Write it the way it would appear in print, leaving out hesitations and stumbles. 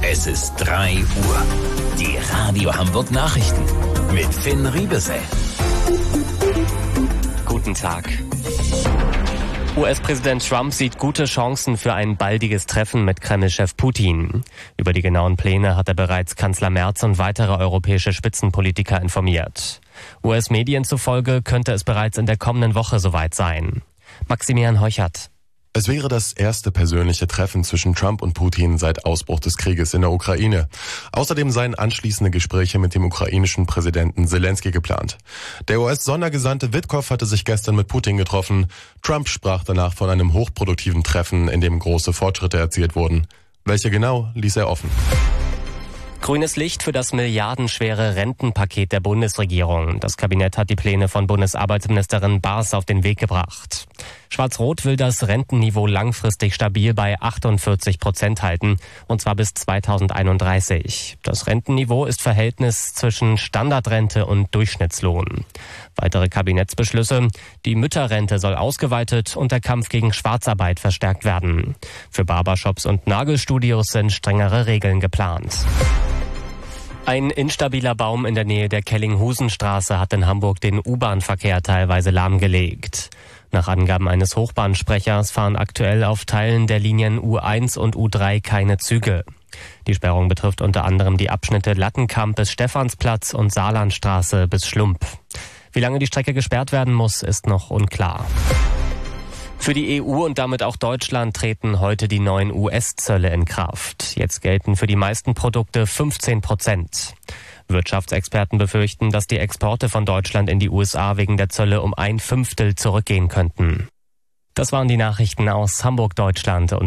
Es ist 3 Uhr. Die Radio Hamburg Nachrichten mit Finn Riebesell. Guten Tag. US-Präsident Trump sieht gute Chancen für ein baldiges Treffen mit Kreml-Chef Putin. Über die genauen Pläne hat er bereits Kanzler Merz und weitere europäische Spitzenpolitiker informiert. US-Medien zufolge könnte es bereits in der kommenden Woche soweit sein. Maximilian Heuchert. Es wäre das erste persönliche Treffen zwischen Trump und Putin seit Ausbruch des Krieges in der Ukraine. Außerdem seien anschließende Gespräche mit dem ukrainischen Präsidenten Zelensky geplant. Der US-Sondergesandte Witkow hatte sich gestern mit Putin getroffen. Trump sprach danach von einem hochproduktiven Treffen, in dem große Fortschritte erzielt wurden. Welche genau, ließ er offen. Grünes Licht für das milliardenschwere Rentenpaket der Bundesregierung. Das Kabinett hat die Pläne von Bundesarbeitsministerin Baas auf den Weg gebracht. Schwarz-Rot will das Rentenniveau langfristig stabil bei 48% halten, und zwar bis 2031. Das Rentenniveau ist Verhältnis zwischen Standardrente und Durchschnittslohn. Weitere Kabinettsbeschlüsse: die Mütterrente soll ausgeweitet und der Kampf gegen Schwarzarbeit verstärkt werden. Für Barbershops und Nagelstudios sind strengere Regeln geplant. Ein instabiler Baum in der Nähe der Kellinghusenstraße hat in Hamburg den U-Bahn-Verkehr teilweise lahmgelegt. Nach Angaben eines Hochbahnsprechers fahren aktuell auf Teilen der Linien U1 und U3 keine Züge. Die Sperrung betrifft unter anderem die Abschnitte Lattenkamp bis Stephansplatz und Saarlandstraße bis Schlumpf. Wie lange die Strecke gesperrt werden muss, ist noch unklar. Für die EU und damit auch Deutschland treten heute die neuen US-Zölle in Kraft. Jetzt gelten für die meisten Produkte 15%. Wirtschaftsexperten befürchten, dass die Exporte von Deutschland in die USA wegen der Zölle um 1/5 zurückgehen könnten. Das waren die Nachrichten aus Hamburg, Deutschland und